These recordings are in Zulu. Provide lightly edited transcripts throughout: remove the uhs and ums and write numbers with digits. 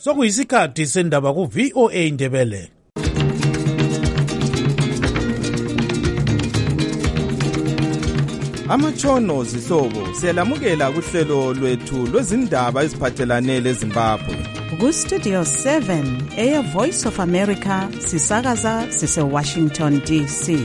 Sokuyisikhathi sendaba ku VOA Indebele. Amatshono zihlobo siyalamukela kuhlelo lwethu lwezindaba eziphathelane leZimbabwe. Ku Studio 7 Air Voice of America sisakaza sise Washington DC.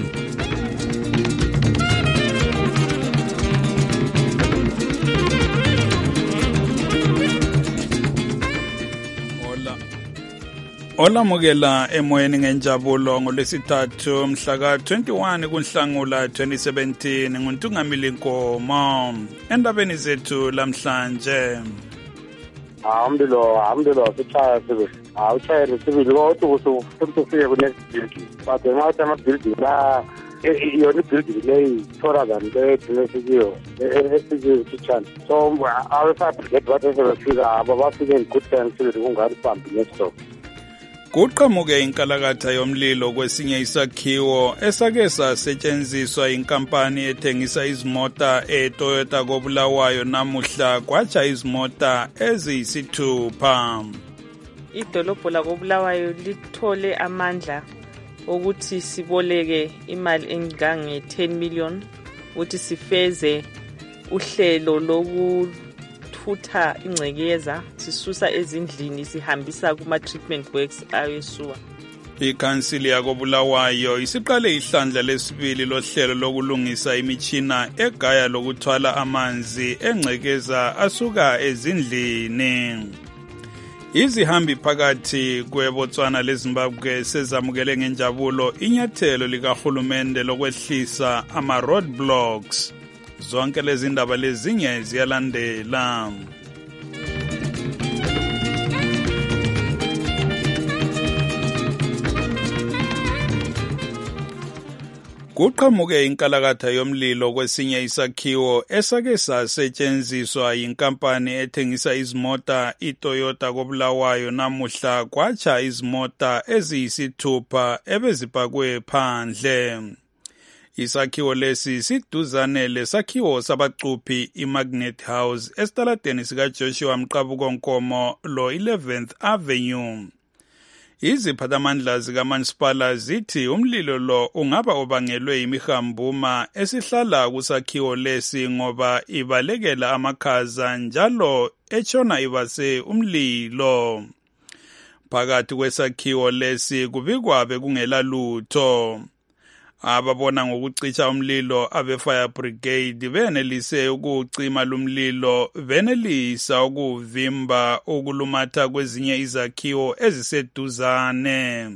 Olamukela emoyeni ngenjabulo ngolwesithathu mhla ka-21 kuNhlangula 2017 nguNtungamili Nkomo endabeni zethu lamhlanje. Alhamdulillah sichaya sibe. Awuchayele sibili kodwa ufike ku next building. But ngathi ama building la yona building leyi thola than le dinesiyo esichana. So awufike bathi sebefika abafike in good time sibili kungani phambi next. Kuqhamuke inkalakatha yomlilo kwesinye isakhiwo esake sasetshenziswa inkampani ethengisa izimota eToyota koBulawayo namuhla kwatsha izimota eziyisithupha. Idolobho lakoBulawayo lithole amandla ukuthi siboleke imali engange 10 million ukuthi sifeze uhlelo lokuthatha ingcekeza sisusa ezindlini sihambisa kuma treatment works ayesuwa. Ikhansili yakoBulawayo isiqale ihlandla lesibili lohlelo lokulungisa imitshina egaya lokuthwala amanzi engcekeza asuka ezindlini. Izihambi phakathi kweBotswana leZimbabwe sezamukele ngenjabulo inyathelo likahulumende lokwehlisa ama roadblocks. Zonke lezi ndaba lezinye ziyalandela. Kuqhamuke inkalakatha yomlilo kwesinye isakhiwo esake sasetshenziswa yinkampani ethengisa izimota iToyota koBulawayo namuhla kwatsha izimota eziyisithupha ebezipakwe phandle. Isakhiwo lesi siduzane lesakhiwo sabacuphi iMagnet House esitaladeni sikaJoshua Mqabuko Nkomo lo 11th Avenue. Iziphathamandla zikamasipala zithi umlilo lo ungaba obangelwe imihambuma esihlala kusakhiwo lesi ngoba ibalekela amakhaza njalo etshona ibase umlilo. Phakathi kwesakhiwo lesi kubikwa bekungela lutho. Ababona ngokucisha umlilo abe-fire brigade benelise ukucima lumlilo benelisa ukuvimba ukulumatha kwezinye izakhiwo eziseduzane.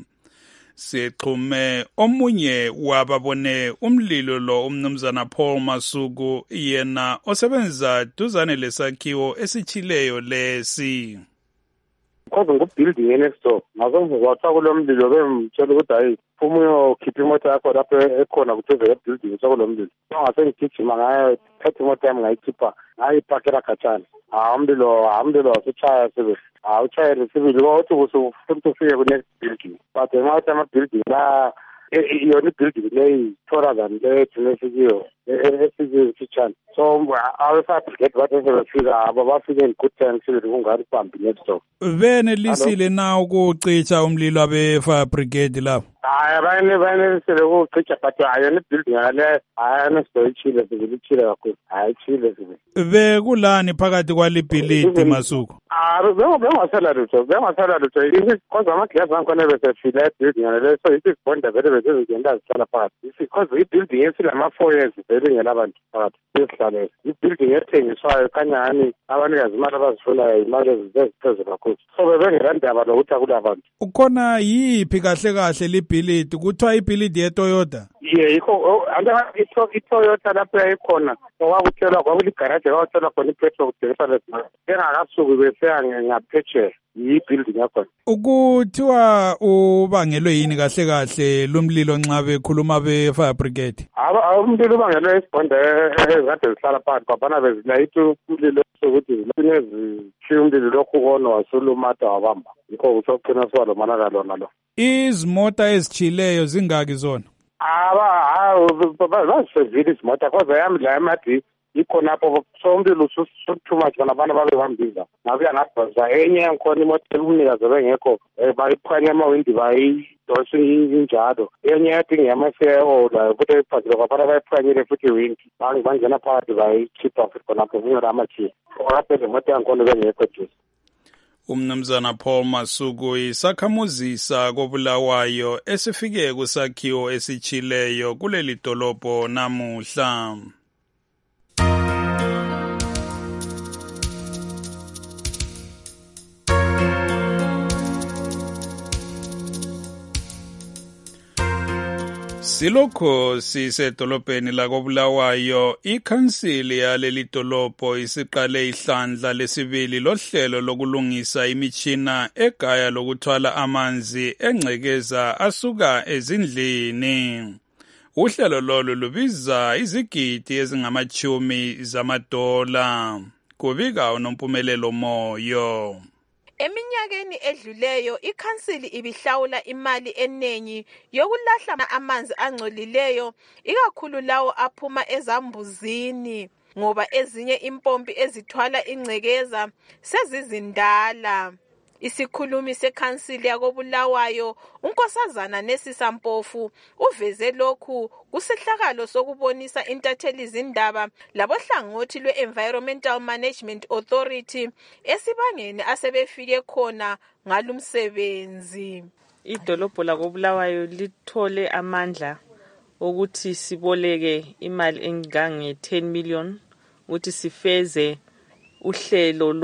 Sixhume omunye wababone umlilo lo umnumzana Paul Masuku yena osebenza duzane lesakhiwo esichileyo lesi. Kodwa ngobuilding next door ngazonke kwathiwa kulomlilo bemtshela ukuthi hayi phuma uyokhipha imoto yakho lapho ekhona kutheze ebuilding sokulomlilo angasengigijima ngayo thatha imoto yami ngayikhipha ngayipakela khatshana. Alhamdulillah sichaya sibe. Awuchayele sibili kodwa ufike ku next building. But ngathi ama building la yona building leyi thola than le dinesiyo esichana. So awufike bathi sebefika abafike in good time sibili kungani phambi next. Benelisile na ukucisha umlilo abe-fire brigade lapho? Bayenelisile ukucisha but ayona building yale ayanasidayitshile sibilichile kakhulu. Hayichile sibe. Bekulani phakathi kwalibhilidi Masuku? Bengasala lutho. Kodwa amaglasi angikhona besefile building yale so isibonda vele bezizigenda zihlala phakathi. Because i-building esilama 4 years vele ngelabantu phakathi. Isihlale. I-building ethengiswayo kanyani abanikazi imali abazifunayo imali eziphezulu kakhulu. So bebengelandaba lokuthi akulabantu. Ukhona yiphi kahle libhilidi kuthiwa ibhilidi yeToyota? Yikho iToyota lapho yayikhona okwakutshelwa kwakuligaraje kwakutshelwa khona ipetrol kudingisa lezimali engakasuki befika ngaphetsheya yi-building yakhona. Ukuthiwa ubangelwe yini kahle lumlilo nxa bekhuluma be-fire brigade? Umlilo ubangelwe isibonda ezikade zihlala phakathi kwabana bezilayithi umlilo sokuthi zinezitshiya umlilo lokhu kona wasulumata wabamba yikho kusogcina siba lo monakalo nalo. Izimota ezitshileyo zingaki zona? Bazisevile izimota kodwa yami la yamadi yikho napho so umlilo too much kana abantu babe bambiza ngabuya ngabhaza enye yangikhona imoto umnikazi bengekho bayiphanye amawindi bayidonse injalo enye yathi ngiyamaseho la futhi iphazile kwaphana bayiphanyile futhi iwindi bangena phakathi bayikhipha futhi khonapho kungela amachiya okaphela imoto yangikhona bengekho juice. Umnumzana Paul Masuku isakhamuzisa koBulawayo esifike kusakhiwo esichileyo kuleli dolobho namuhla. Silokho sisedolobheni lakoBulawayo, ikhansili yaleli dolobho isiqale ihlandla lesibili lohlelo lokulungisa imitshina egaya lokuthwala amanzi engcekeza asuka ezindlini. Uhlelo lolu lubiza izigidi ezingama-10 zamadola. Kubika uNompumelelo Moyo. Eminyakeni edluleyo ikhansili ibihlawula imali enengi yokulahla amanzi angcolileyo ikakhulu lawo aphuma ezambuzini ngoba ezinye impompi ezithwala ingcekeza sezizindala. Isikhulumi sekhansili yakoBulawayo uNkosazana Nesisa Mpofu uveze lokhu kusihlakalo sokubonisa intatheli izindaba labohlangothi lwe-Environmental Management Authority esibangeni asebefike khona ngalumsebenzi. Idolobho lakoBulawayo lithole amandla ukuthi siboleke imali engange 10 million ukuthi sifeze uhlelo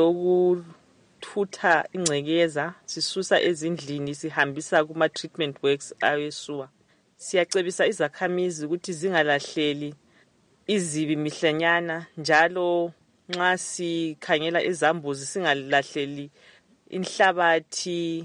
lokuthutha ingcekeza sisusa ezindlini sihambisa kuma treatment works awesuwa. Siyacebisa izakhamizi ukuthi zingalahleli izibi mihlanyana njalo nxa sikhangela izambuzi singalahleli inhlabathi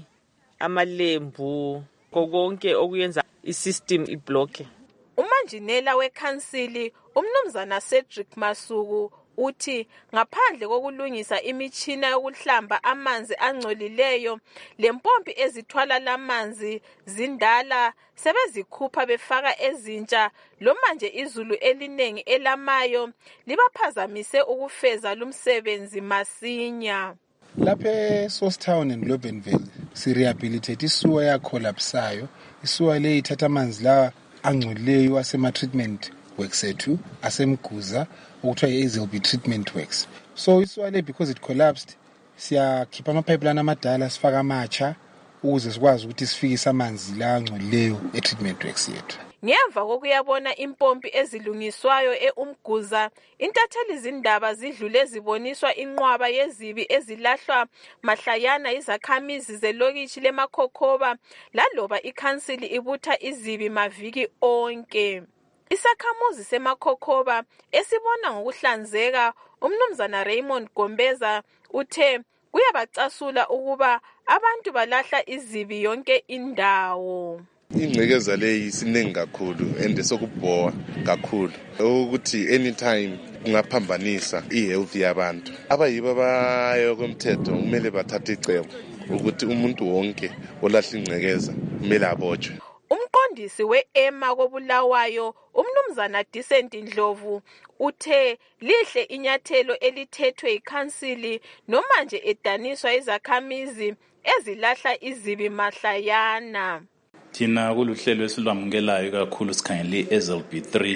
amalembu konke okuyenza isystem ibloke. Umanjinela wekhansili umnumzana Cedric Masuku uthi ngaphandle kokulungisa imitshina yokuhlamba amanzi angcolileyo lempompi ezithwala lamanzi zindala sebezikhupha befaka ezintsha lo manje izulu elinengi elamayo libaphazamise ukufeza lumsebenzi masinya. Lapha eSourcetown and Lobenville sirehabilitate isuwa yakolapsayo. Isuwa le ithatha amanzi la angcolileyo asema-treatment works ethu asemguza okuthiwa yi-AZLB treatment works. So isuwa le because it collapsed siyakhipha amapipeline amadala sifaka amatsha ukuze sikwazi ukuthi sifikise amanzi la angcolileyo e-treatment works yethu. Ngemva kokuyabona impompi ezilungiswayo eUmguza, intatheli izindaba zidlule ziboniswa inqwaba yezibi ezilahlwa mahlayana izakhamizi zelokitshi leMakhokhoba laloba ikhansili ibutha izibi maviki onke. Isakhamuzi seMakhokhoba esibona ngokuhlanzeka umnumzana Raymond Gombeza uthe kuyabacasula ukuba abantu balahla izibi yonke indawo. Ingcekeza leyi isiningi kakhulu and sokubhowa kakhulu ukuthi anytime kungaphambanisa i-health yabantu. Abayibo abayo komthetho kumele bathathe icebo ukuthi umuntu wonke olahla ingcekeza kumele abotshwe. Umqondisi we-EMA koBulawayo umnumzana Decent Ndlovu uthe lihle inyathelo elithethwe ikhansili nomanje edaniswa izakhamizi ezilahla izibi mahlayana. Thina kuluhlelo esilwamukelayo kakhulu sikhangele i-AZLB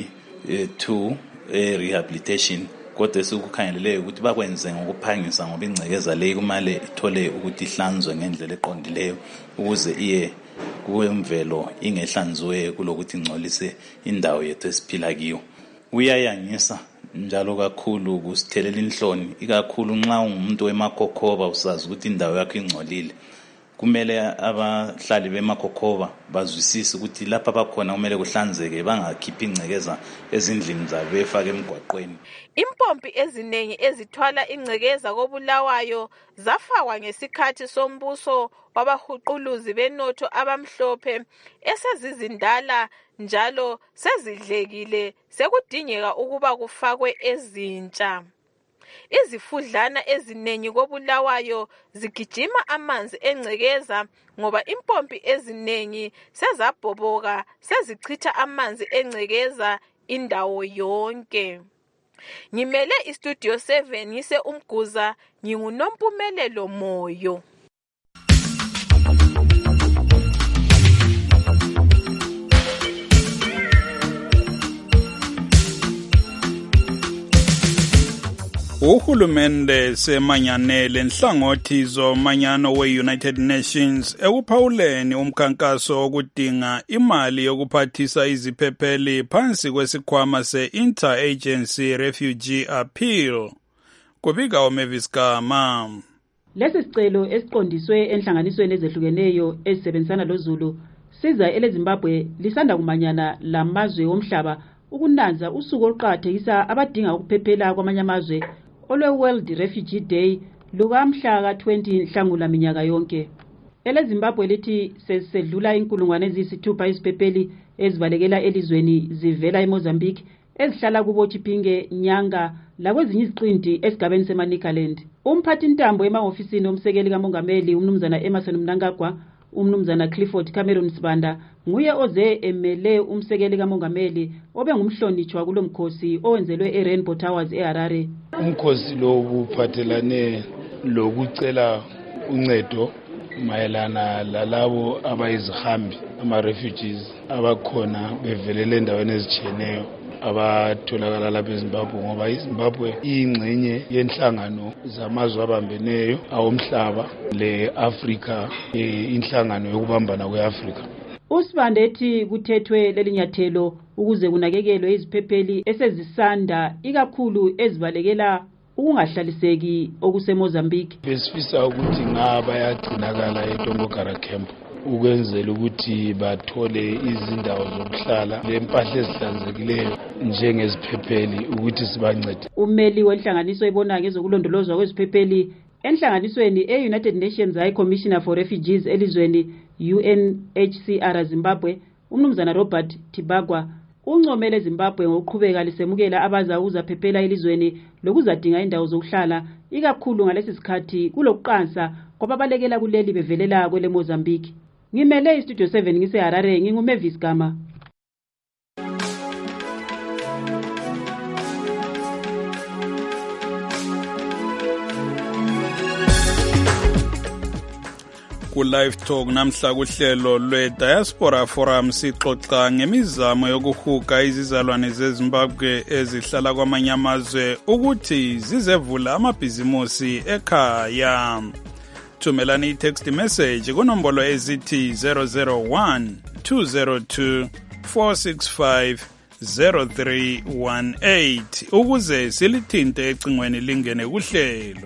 3-2 rehabilitation kodwa sikukhangeleleyo ukuthi bakwenze ngokuphangisa ngoba ingcekeza leyi kumele ithole ukuthi ihlanzwe ngendlela eqondileyo ukuze iye kuwemvelo ingehlanziwe kulokuthi ingcolise indawo yethu esiphila kiyo. Uyayangisa njalo kakhulu kusithelela inhloni ikakhulu nxa ungumuntu weMakhokhoba usazi ukuthi indawo yakho ingcolile. Kumele abahlali beMakhokhoba bazwisise ukuthi lapha bakhona kumele kuhlanzeke bangakhiphi ingcekeza ezindlini zabo befake emgwaqweni. Impompi ezinengi ezithwala ingcekeza koBulawayo zafakwa ngesikhathi sombuso wabahuquluzi benotho abamhlophe esezizindala njalo sezidlekile sekudingeka ukuba kufakwe ezintsha. Izifudlana ezinengi koBulawayo zigijima amanzi engcekeza ngoba impompi ezinengi sezabhoboka sezichitha amanzi engcekeza indawo yonke. Ngimele iStudio 7 ngise uMguza, nginguNompumelelo Moyo. Uhulumende semanyanele nhlangothi zomanyano we-United Nations ekuphawuleni umkhankaso wokudinga imali yokuphathisa iziphepheli phansi kwesikhwama se-Interagency Refugee Appeal. Kubika uMavis Gama. Lesi sicelo esiqondiswe enhlanganisweni ezehlukeneyo ezisebenzisana loZulu siza eleZimbabwe lisanda kumanyana lamazwe omhlaba ukunanza usuku oluqhakathekisa abadinga ukuphephela kwamanye amazwe olwe-World Refugee Day lukamhla ka-20 Nhlangula minyaka yonke. EleZimbabwe lithi sesedlula inkulungwane eziyisithupha iziphepheli ezibalekela elizweni zivela eMozambique ezihlala kubo Chipinge, Nyanga lakwezinye iziqinti esigabeni seManicaland. Umphathi ntambo emahofisini omsekeli kamongameli umnumzana Emerson Mnangagwa, umnumzana Clifford Cameron Sibanda nguye oze emele umsekeli kamongameli obengumhlonitshwa kulomkhosi owenzelwe eRainbow Towers eHarare. Umkhosi lo uphathelane lokucela uncedo mayelana lalabo abayizihambi ama-refugees abakhona bevelele endaweni ezitshiyeneyo abatholakala lapha eZimbabwe, ngoba iZimbabwe iyingxenye yenhlangano zamazwe abambeneyo awomhlaba le-Afrika, inhlangano yokubambana kwe-Afrika. Usibande ethi kuthethwe lelinyathelo ukuze kunakekelwe iziphepheli esezisanda ikakhulu ezibalekela ukungahlaliseki okuseMozambique. Besifisa ukuthi ngaba yagcinakala eTongogara camp ukwenzela ukuthi bathole izindawo zokuhlala lempahla ezihlanzekileyo njengeziphepheli ukuthi sibancede. Ummeli wenhlanganiso ebona ngezokulondolozwa kweziphepheli enhlanganisweni e-United Nations High Commissioner for Refugees elizweni UNHCR Zimbabwe, umnumzana Robert Tibagwa uncomele eZimbabwe ngokuqhubeka lisemukela abazawuza phephela elizweni lokuzadinga indawo zokuhlala ikakhulu ngalesi sikhathi kulokuqansa kwababalekela kuleli bevelela kwele Mozambique. Ngimele iStudio 7 ngiseHarare, nginguMavis Gama. Ku-Live Talk namhla kuhlelo lwe-Diaspora Forum sixoxa ngemizamo yokuhuga izizalwane zeZimbabwe ezihlala kwamanye amazwe ukuthi zizevula amabhizimusi ekhaya. Thumelani i-text message kunombolo ezithi 001 202 465 0318 ukuze silithinte ecingweni lingene kuhlelo.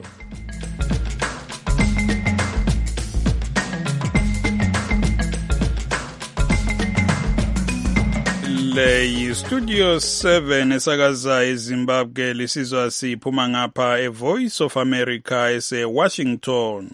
Le Studio 7 esakaza eZimbabwe lisizwa siphuma ngapha eVoice of America ese-Washington.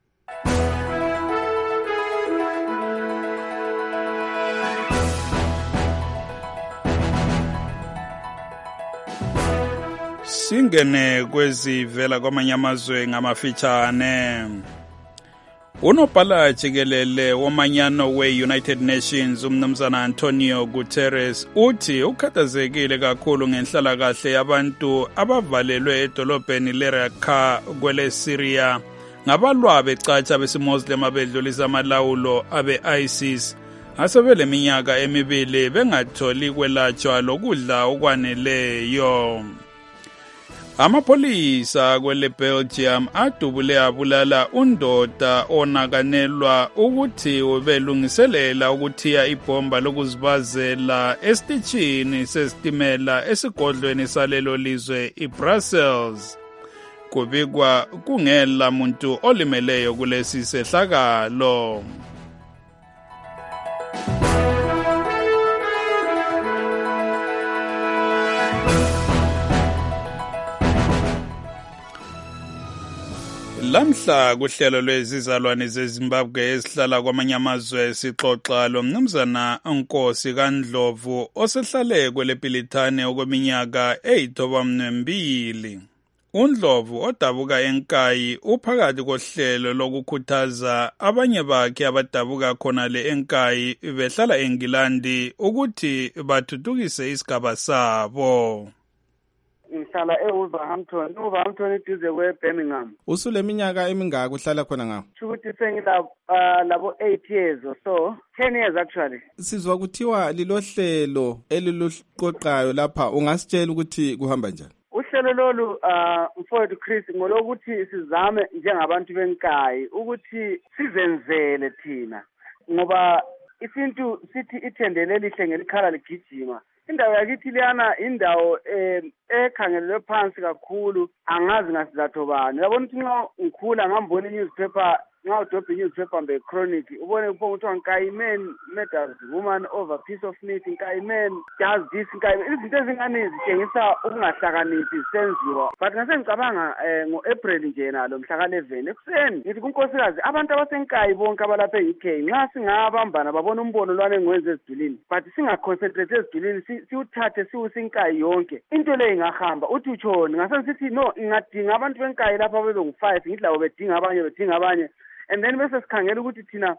Singene kwezivela kwamanye amazwe ngamafitshane. Unobhala jikelele womanyano we-United Nations umnumzana Antonio Guterres uthi ukhathazekile kakhulu ngenhlalakahle yabantu abavalelwe edolobheni leRaqqa kwele Syria ngabalwa becatsha besimuslim abedlulisa amalawulo abe-ISIS asebele minyaka emibili bengatholi kwelatshwa lokudla okwaneleyo. Amapolisa kwele Belgium adubule abulala undoda onakanelwa ukuthi ubelungiselela ukuthiya ibhomba lokuzibazela esitishini sesitimela esigodlweni salelo lizwe iBrussels. Kubikwa kungela muntu olimeleyo kulesi sehlakalo. Lamhla kuhlelo lwezizalwane zeZimbabwe esihlala kwamanye amazwe sixoxa lo mnumzana Nkosi kaNdlovu osehlale kwelepilithane okweminyaka 82. UNdlovu odabuka eNkayi uphakathi kohlelo lokukhuthaza abanye bakhe abadabuka khona le eNkayi behlala eNgilandi ukuthi bathuthukise isigaba sabo. ngihlala eWolverhampton. eWolverhampton iduze kweBirmingham. Usuleminyaka emingaka uhlala khona ngawo? Ukuthi sengilabo 8 years or so, 10 years actually. Sizwa kuthiwa lilohlelo eliluqoqayo lapha, ungasitshela ukuthi kuhamba njani? Uhlelo lolu mfowethu Chris ngolokuthi sizame njengabantu benkayi ukuthi sizenzele thina, ngoba isintu sithi ithendele lihle ngelikhala ligijima. Indawo yakithi liyana indawo ekhangelelwe phansi kakhulu, angazi ngasizatho bani. Yabona ukuthi nxa ngikhula ngambona i-newspaper, nxa udobha i-newspaper mbe chronic, ubone kuthiwa Nkayi man murders woman over piece of meat, Nkayi man does this, Nkayi. Izinto ezingane zitshengisa ukungahlakaniphi zisenziwa. But ngasengicabanga ngo-April nje nalo mhla ka-11 ekuseni ngithi kunkosikazi, abantu abaseNkayi bonke abalapha e-UK nxa singabambana babona umbono lwane engiwenze ezidulini, but singaconcentrate ezidulini, siwuthathe siwusinkayi yonke, into leyo ingahamba. Uthi utshoni? Ngasengisithi no, ngingadinga abantu benkayi lapha bebe-5, ngithi labo bedinga abanye, and then bese sikhangela ukuthi thina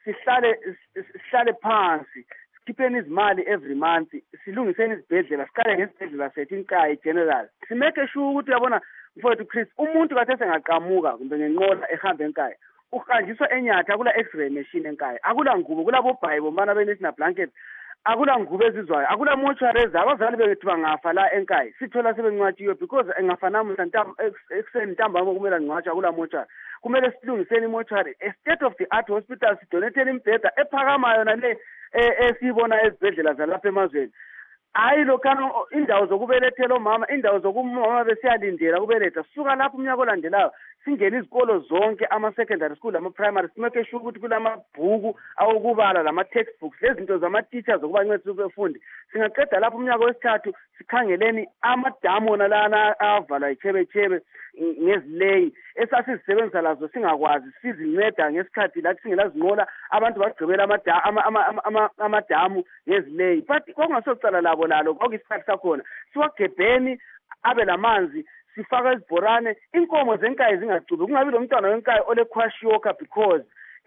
sihlale phansi, sikhipheni izimali every month, silungiseni izibhedlela, siqale ngesibhedlela sethu inkayi general, simeke sure ukuthi uyabona mfowethu Chris, umuntu kathe sengaqamuka kumbe ngenqola ehamba enkayi uhanjiswa eNyatha kula x-ray machine enkayi, akula ngubo, kulabo bhayi bombana benesina blanket, akula ngubo ezizwayo, akula mortuaries, abazali bethu bangafa la enkayi sithola sebencwatshiwe because engafa namuhla ekuseni ntambama kumele ngcwatshwa akula mortuary. Kumele silungiseni mortuary, a state of the art hospital, sidonethele imbheda ephakamayo nale esiyibona ezibhedlela zalapha emazweni. Hayi lokhana indawo zokubelethela omama, indawo zokumama besiyalindela kubeletha, suka lapho umnyaka olandelayo singena izikolo zonke, ama-secondary school, ama-primary, simeke sure ukuthi kulamabhuku awokubala, lama-textbooks, lezinto zama-teachers zokubancedisa ukubefundi. Singaqeda lapho umnyaka wesithathu sikhangeleni amadamu wona lana avalwa yichebechebe ngezileyi esasizisebenzisa lazo singakwazi, sizinceda ngesikhathi lathi singelazinqola, abantu bagqibela amadamu ngezileyi. But kwakungasokucala labo lalo, kwakuyisikhathi sakhona siwagebheni abe lamanzi, sifaka izibhorane, inkomo zenkayi zingacubi, kungabi lo mntwana wenkayi olekwashiyoka because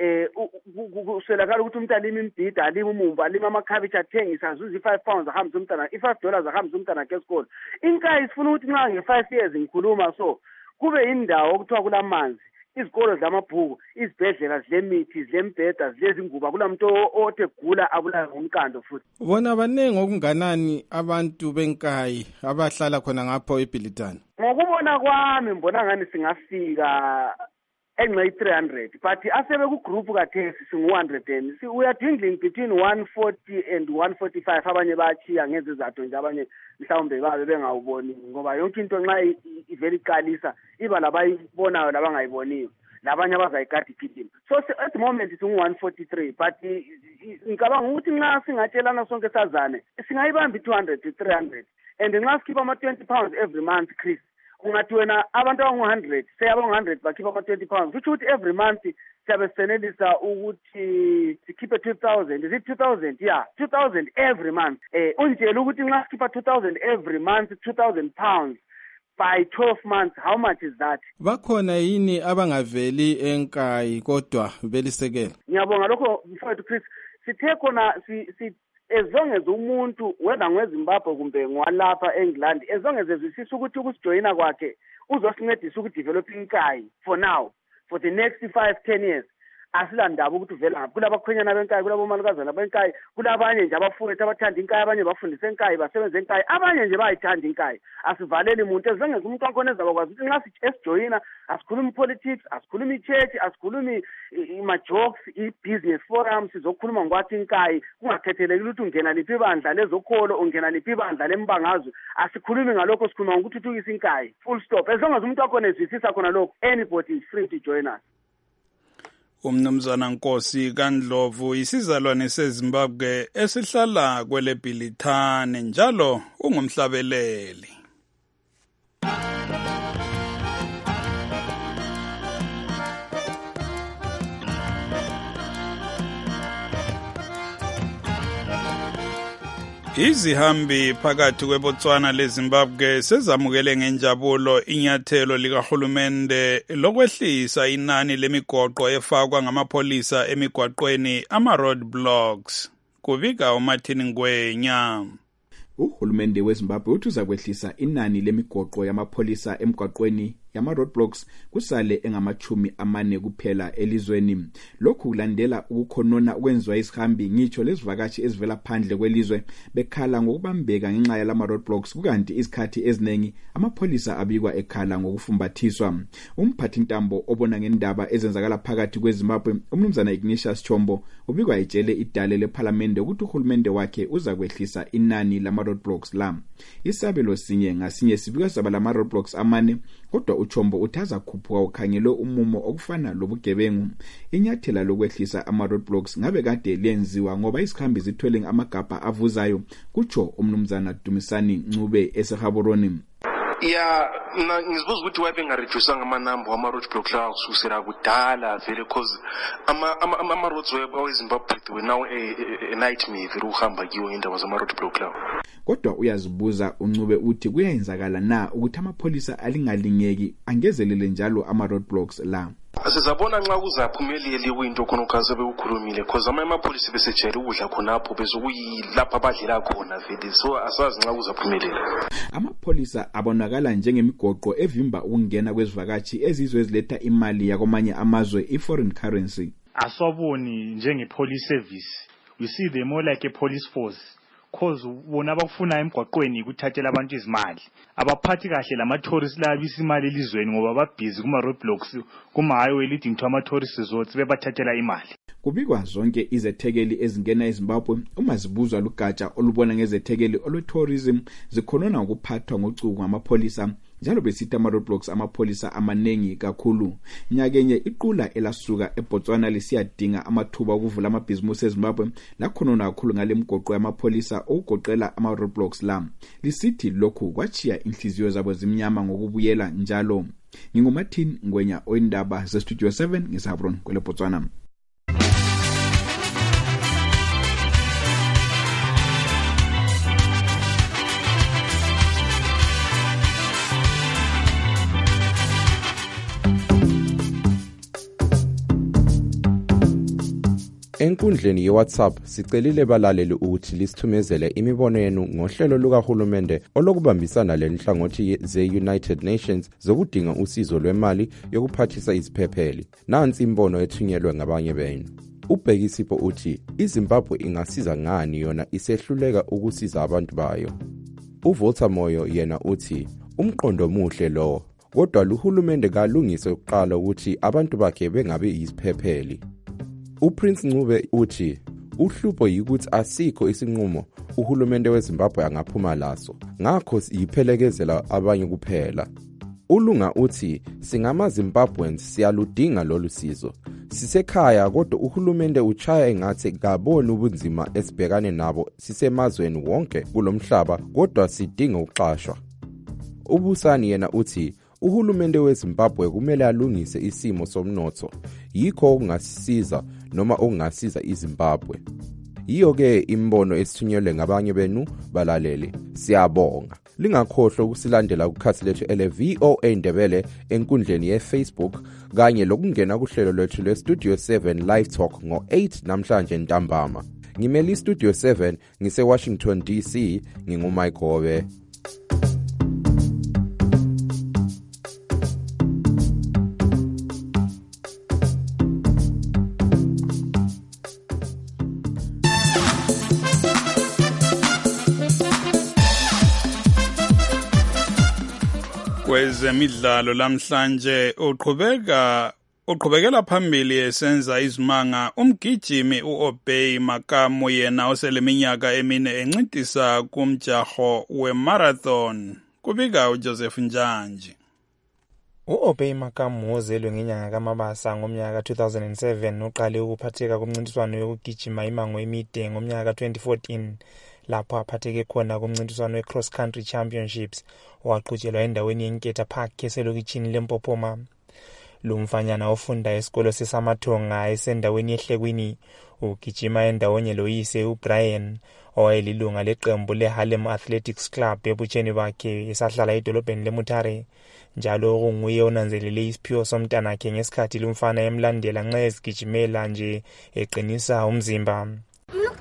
uswelakala ukuthi umuntu alima imbhida, alima umumbu, alima amakhabishi, athengisa, azuza i-5 pounds ahambisa umntana, $5 ahambisa umntana ke esikolo. Inkayi sifuna ukuthi nxa nge-5 years ngikhuluma so kube indawo okuthiwa kulamanzi, izikolo zamabhuku, izibhedlela zilemithi, zilembheda, zilezinguba, kulamuntu othe gula abulawe ngomkando futhi. Bona baningi okunganani abantu benkayi abahlala khona ngapho eBhilitani? Ngokubona kwami mbona ngani singafika enxe 300, but asebe ku group kathesi singu100, we are dwindling between 140 and 145. Abanye bachiya ngezizathu nje, abanye mhlawumbe babe bengawuboni ngoba yonke into nxa iveli iqalisa iba labayibonayo labangayiboniyo, labanye abazayikade igijima. So at the moment singu143, but ngicabanga ukuthi nxa singatshelana sonke sazane singayibamba 200 to 300, and nxa sikhipha ama-20 pounds every month Chris, ungathi wena abantu abangu-100 seyabongu-100 bakhipha ama-20 pounds, which ukuthi every month siyabe sisenelisa ukuthi sikhiphe 2,000. Is it 2,000? Yeah, 2,000 every month. Unjela ukuthi nxa sikhipha 2,000 every month, 2,000 pounds by 12 months, how much is that? Bakhona yini abangaveli enkayi kodwa belisekela? Ngiyabonga lokho mfowethu Chris, sithe khona as long as umuntu whether ngweZimbabwe kumbe ngwalapha eNgland, as long as ezwisisa ukuthi ukusijoyina kwakhe uzosincedisa ukudevelop inkayi for now, for the next 5-10 years, asilandaba ukuthi uvela ngaphi. Kulabakhwenyana benkayi, kulabomalukazana benkayi, kulabanye nje abafowethu abathanda inkayi, abanye bafundisa enkayi, basebenza enkayi, abanye nje bayithanda inkayi. Asivaleli umuntu, as long as umuntu wakhona ezabakwazi ukuthi nxa esijoyina asikhulumi politics, asikhulumi church, asikhulumi ama-jokes, i-business forum, sizokhuluma ngwathi inkayi, kungakhethelekile ukuthi ungena liphi ibandla lezokholo, ungena liphi ibandla lembangazwe. Asikhulumi ngalokho, sikhuluma ngokuthuthukisa inkayi, full stop. As long as umuntu wakhona ezwisisa khona lokho, anybody is free to join us. Umnumzana Nkosi kaNdlovu isizalwane seZimbabwe esihlala kwele Bhilitane, njalo ungumhlabeleli. Izihambi phakathi kweBotswana leZimbabwe sezamukele ngenjabulo inyathelo likahulumende lokwehlisa inani lemigoqo efakwa ngamapolisa emigwaqweni ama-roadblocks. Kubika uMartin Ngwenya. Uhulumende weZimbabwe uthi uzakwehlisa inani lemigoqo yamapholisa emgwaqweni yama-roadblocks kusale engama-40 kuphela elizweni. Lokhu kulandela ukukhonona ukwenziwa isihambi ngitsho lezivakashi ezivela phandle kwelizwe bekhala ngokubambeka ngenxa yalama-roadblocks, kukanti izikhathi eziningi amapholisa abikwa ekhala ngokufumbathiswa. Umphathintambo obona ngendaba ezenzakala phakathi kweZimbabwe, uMnumzana Ignatius Chombo, ubikwa etshele idale lephalamende ukuthi uhulumende wakhe uzakwehlisa inani lama-roadblocks la. Isabelo sinye ngasinye sibikwa saba lama-roadblocks 4, kodwa uChombo uthaza khuphuka ukhangelwe umumo okufana lobugebengu. Inyathela lokwehlisa ama-roadblocks ngabe kade lenziwa ngoba isikhambi zithwele amagabha avuzayo, kutsho uMnumzana Dumisani Ncube eseGaborone. Ya ngizibuza ukuthi wabe ngareduce ngamanamba wama-roadblock la kususela kudala vele because ama-roads weZimbabwe were now a nightmare vele ukuhamba kiwo ngendaba zama-roadblock lawo. Kodwa uyazibuza uNcube uthi kuyenzakala na ukuthi amapholisa alingalingeki angezelele njalo ama-roadblocks la. Sizabona nxa kuzaphumelele kuyinto khona ukaze bekukhulumile because amapholisa besejele ukudla khonapho bezokuyilapha abadlela khona vele, so asazi nxa kuzaphumelela. Amapholisa abonakala njengemigoqo evimba ukungena kwezivakashi ezizwe eziletha imali yakwamanye amazwe, i-foreign currency. Aswaboni njenge-police service, we see them more like a police force. Cause bona abafuna emgwaqweni ukuthathela abantu izimali, abaphathi kahle lama-tourists labisa imali elizweni ngoba babhizi kuma-roadblocks kuma-highway leading to ama-tourist resorts bebathathela imali. Kubikwa zonke izethekeli ezingena eZimbabwe uma zibuzwa lugatsha olubona ngezethekeli olwe-tourism zikhonona ukuphathwa ngocuku ngamapholisa, njalo besithi ama-roadblocks amapholisa amanengi kakhulu. Nyakenye iqula elasuka eBotswana lisiyadinga amathuba okuvula amabhizimusi eZimbabwe lakhonona kakhulu ngale mgoqo yamapholisa okugoqela ama-roadblocks la. Lisithi lokhu kwachiya inhliziyo zabo zimnyama ngokubuyela njalo. NginguMartin Ngwenya oyindaba zeStudio 7 ngeSabron kweleBotswana. Enkundleni yeWhatsApp sicelile balaleli ukuthi lisithumezele imibono yenu ngohlelo lukahulumende olokubambisana lenhlangothi ze-United Nations zokudinga usizo lwemali yokuphathisa iziphepheli. Nansi imbono ethunyelwe ngabanye benu. uBhekisipho uthi iZimbabwe ingasiza ngani yona isehluleka ukusiza abantu bayo. uVolta Moyo yena uthi umqondo muhle lo, kodwa luhulumende kalungise ukuqala ukuthi abantu bakhe bengabe iziphepheli. uPrince Ncube uthi uhlupho yikuthi asikho isinqumo uhulumende weZimbabwe angaphuma laso, ngakho siyiphelekezela abanye kuphela. uLunga uthi singamaZimbabweans siyaludinga lolu sizo. Sisekhaya kodwa uhulumende uchaya engathi kaboni ubunzima esibhekane nabo sisemazweni wonke kulomhlaba, kodwa sidinga ukuxashwa. uBusani yena uthi uhulumende weZimbabwe kumele alungise isimo somnotho, yikho okungasiza noma okungasiza iZimbabwe. Yiyo-ke imbono esithunyelwe ngabanye benu balaleli. Siyabonga. Lingakhohlwa ukusilandela kukhathi lethu ele-VOA Ndebele enkundleni ye-Facebook kanye lokungena kuhlelo lwethu lwe-Studio 7 Live Talk ngo-8 namhlanje ntambama. Ngimele i-Studio 7 ngise-Washington DC, nginguMike Hobe. Kwezemidlalo lamhlanje uqhubekela phambili esenza izimanga umgijimi uObey Makamu yena oseleminyaka emine encintisa kumjaho wemarathon. Kubika uJoseph Njanji. uObey Makamu ozelwe ngenyanga kaMabasa ngomnyaka 2007 uqale ukuphatheka kumncintiswano yokugijima imango emide ngomnyaka 2014 lapho aphatheke khona kumncintiswano weCross Country Championships owaqhutshelwa endaweni yeNketha Park eselokitshini leMpophoma. Lo mfanyana ofunda esikolo seSamathonga esendaweni yeHlekwini ugijima endawonye loyise uBrian owayelilunga leqembu leHarlem Athletics Club ebutsheni bakhe esahlala edolobheni leMutare, njalo kunguye onanzelele isiphiwo somntanakhe ngesikhathi lumfana emlandela nxa ezigijimela nje eqinisa umzimba.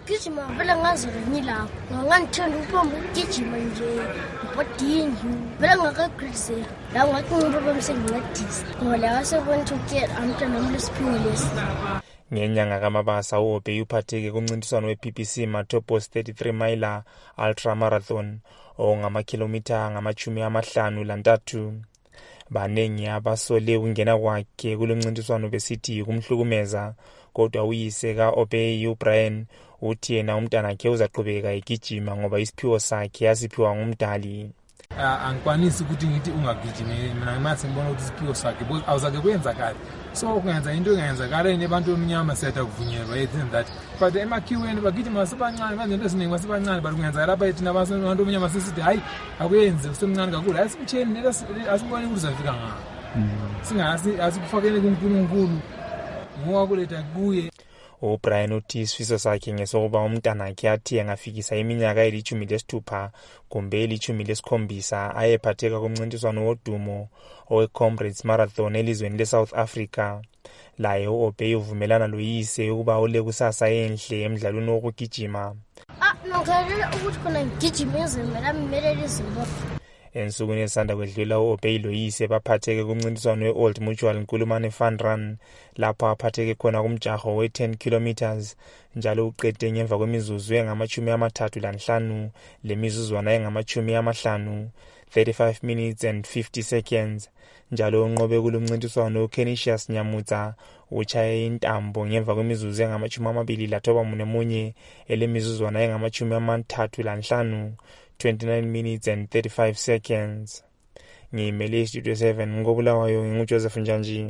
gijima vele ngazireni lapho ngangithanda ukubamba ukugijima nje bodingi vele ngakagrise la ngathi ngibaba msengincedisa ngoba la wasebona ukuthi amntwana nomlesiphiwo lesi. Ngenyanga kaMabasa uObey uphatheke kumncintiswano wePPC Matopos 33 Mile Ultra Marathon ongamakhilomitha ngama-53. Banengi abasole ukungena kwakhe kulomncintiswano besithi kumhlukumeza, kodwa uyise kaObey uBrian uthi yena umntanakhe uzaqhubeka egijima ngoba isiphiwo sakhe yasiphiwa ngumdali. Angikwanisi ukuthi ngithi ungagijimi mina mase ngibona ukuthi isiphiwo sakhe because awuzake kwenzakala so ukwenza into engenzakala abantu omnyama setha kuvunyelwa yethu that but emakhiweni bagijima sibancane manje into esiningi basibancane but kungenza lapha yethu nabantu omnyama sisithi hayi akuyenze usemncane kakhulu asimtsheni asibone ukuthi uzafika ngapo singazi asikufakele kuNkulunkulu ngoba kuletha kuye. uBrian uthi isifiso sakhe ngesokuba umntanakhe athi angafikisa iminyaka eli-16 kumbe eli-17 ayephatheka kumncintiswano wodumo owe-Comrades Marathon elizweni le-South Africa. Laye uObey uvumelana loyise ukuba ule kusasa enhle emdlalweni wokugijima. Nokhalela ukuthi khona ngigijima ezimela mmelele izimbabwe. Ensukwini esanda kwedlula uObey loyise baphatheke kumncintiswano we-Old Mutual Nkulumane Fun Run lapho aphatheke khona kumjaho we-10 kilometers njalo uqede ngemva kwemizuzu engama-35 lemizuzwana engama-50 35 minutes and 50 seconds njalo unqobe kulomncintiswano uCanisius Nyamutsa uchaye intambo ngemva kwemizuzu engama-21 elemizuzwana engama-35 29 minutes and 35 seconds. Ngimele Studio 7 ngobulawayo nguJoseph Njanji.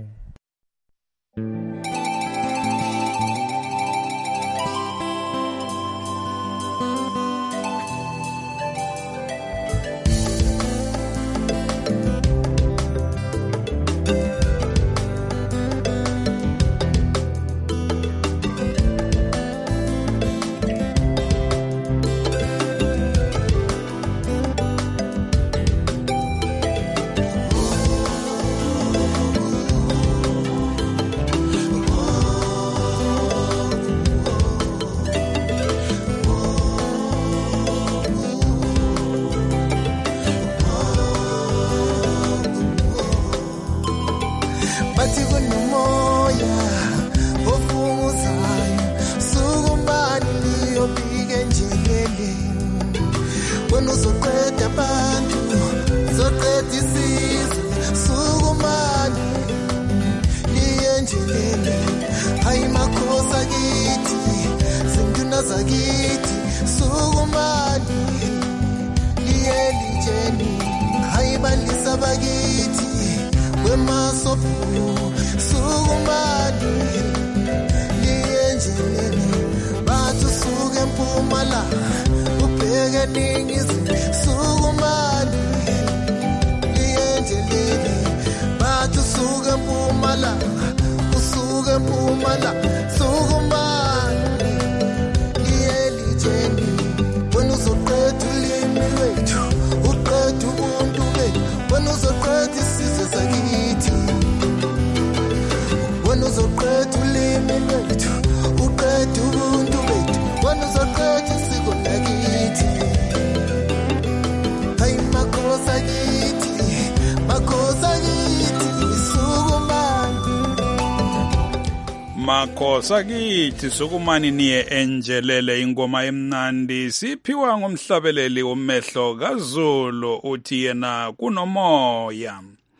Makhosa kithi sukumani niye enjelele ingoma emnandi siphiwa ngomhlabeleli womehlo kaZulu uthi yena kunomoya.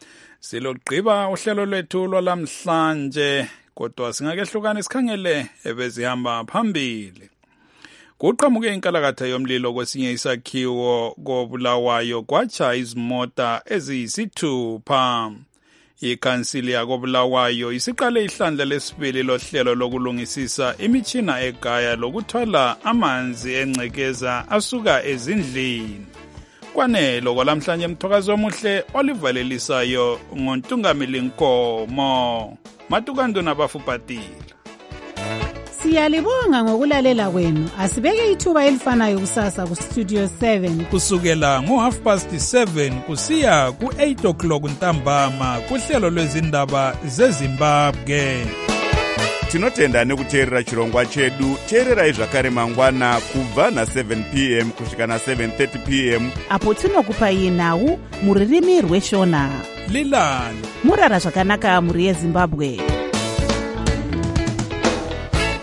Silogqiba uhlelo lwethu lwalamhlanje kodwa singakehlukana isikhangele ebezihamba phambili. Kuqhamuke inkalakatha yomlilo kwesinye isakhiwo koBulawayo kwatsha izimota eziyisithupha. Ikhansili yakoBulawayo isiqale ihlandla lesibili lohlelo lokulungisisa imitshina egaya lokuthwala amanzi engcekeza asuka ezindlini. Kwanelo kwalamhlanje mthokazi omuhle olivalelisayo ngoNtungamili Nkomo. Matukandu nabafupatile. Siyalibonga ngokulalela kwenu. Asibeke ithuba elifanayo kusasa ku Studio 7 kusukela ngo7:30 kusiya ku8 o'clock ntambama kuhlelo lwezindaba zeZimbabwe. tinotenda nekuteerera chirongwa chedu. teererai zvakare mangwana kubva na7 p.m. kusvika na7:30 p.m. apo tinokupai nhau muririmi rweshona. lilani murara zvakanaka muri yezimbabwe.